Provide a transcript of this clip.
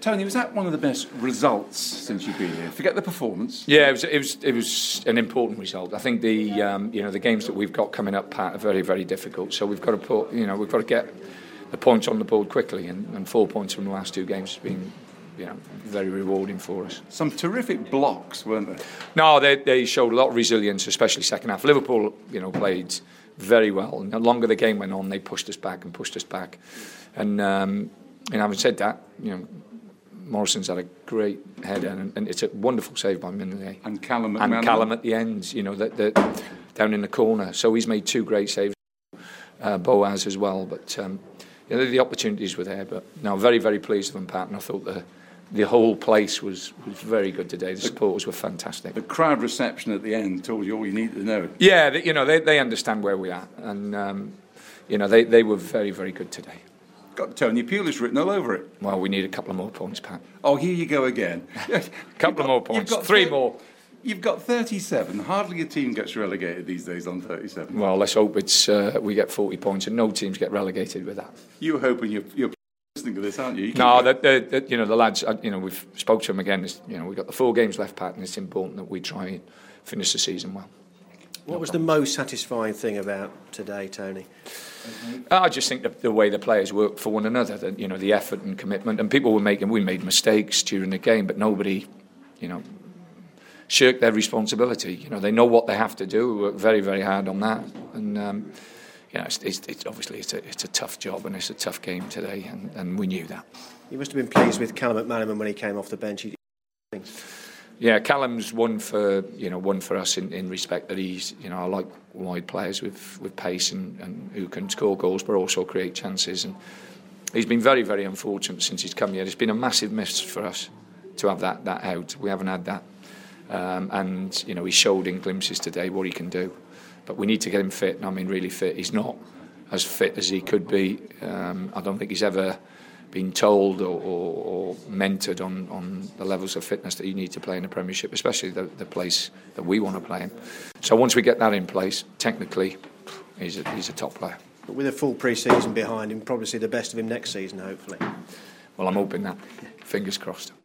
Tony, was that one of the best results since you've been here? Forget the performance. Yeah, it was an important result. I think the the games that we've got coming up, Pat, are very, very difficult. So we've got to get the points on the board quickly, and 4 points from the last 2 games has been very rewarding for us. Some terrific blocks, weren't there? No, they showed a lot of resilience, especially second half. Liverpool, played very well, and the longer the game went on, they pushed us back. And having said that, Morrison's had a great header, and it's a wonderful save by Mignolet. And Callum at the end, down in the corner. So he's made 2 great saves. Boaz as well, but the opportunities were there. But no, very, very pleased with them, Pat. And I thought the whole place was very good today. The supporters were fantastic. The crowd reception at the end told you all you needed to know. Yeah, they understand where we are, and they were very, very good today. Got Tony Pulis written all over it. Well, we need a couple of more points, Pat. Oh, here you go again. Couple of more points. 3 more. You've got 37. Hardly a team gets relegated these days on 37. Well, let's hope we get 40 points and no teams get relegated with that. You're hoping you're listening to this, aren't you? The lads. We've spoke to them again. We've got the 4 games left, Pat, and it's important that we try and finish the season well. What was the most satisfying thing about today, Tony? I just think the way the players work for one another, the effort and commitment, and we made mistakes during the game, but nobody, shirk their responsibility. They know what they have to do. We work very, very hard on that, and it's obviously it's a tough job and it's a tough game today, and we knew that. You must have been pleased with Callum McManaman when he came off the bench. Yeah, Callum's one for us in respect that he's I like wide players with pace and who can score goals but also create chances, and he's been very, very unfortunate since he's come here. It's been a massive miss for us to have that out. We haven't had that. And he showed in glimpses today what he can do, but we need to get him fit. And I mean really fit. He's not as fit as he could be. I don't think he's ever been told or mentored on the levels of fitness that you need to play in the Premiership, especially the place that we want to play in. So once we get that in place, technically he's a top player. But with a full pre-season behind him, probably see the best of him next season, hopefully. Well, I'm hoping that. Fingers crossed.